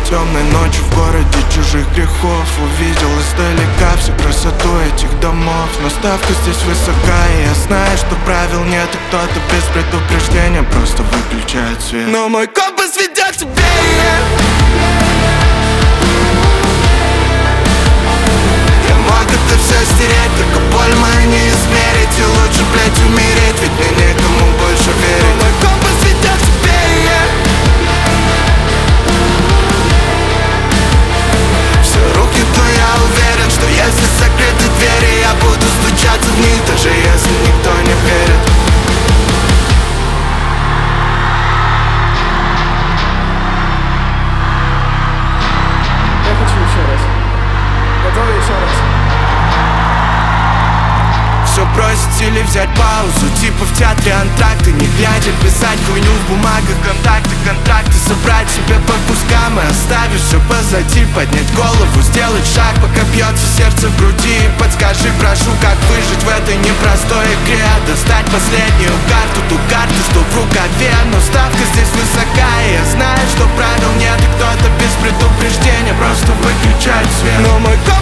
темной ночью в городе чужих грехов увидел издалека всю красоту этих домов. Но ставка здесь высока, и я знаю, что правил нет, и кто-то без предупреждения просто выключает свет. Но мой компас ведет тебе. Я мог это все стереть, только боль мою не измерить. И лучше, блять, умереть, ведь мне некому больше верить. Но мой компас ведет тебе. Все руки, то я уверен, что если закрыты двери, я буду стучаться в них, даже если никто не верит. Я хочу еще раз. Готовы еще раз? Все бросить или взять паузу, типа в театре антракты. Не глядя, писать хуйню в бумагах, контакты, собрать себя по кускам и оставить все позади. Поднять голову, сделать шаг, пока бьется сердце в груди. Подскажи, прошу, как выжить в этой непростой игре. Достать последнюю карту, ту карту, что в рукаве. Но ставка здесь высока, и я знаю, что правил нет, и кто-то без предупреждения просто выключает свет. Но мой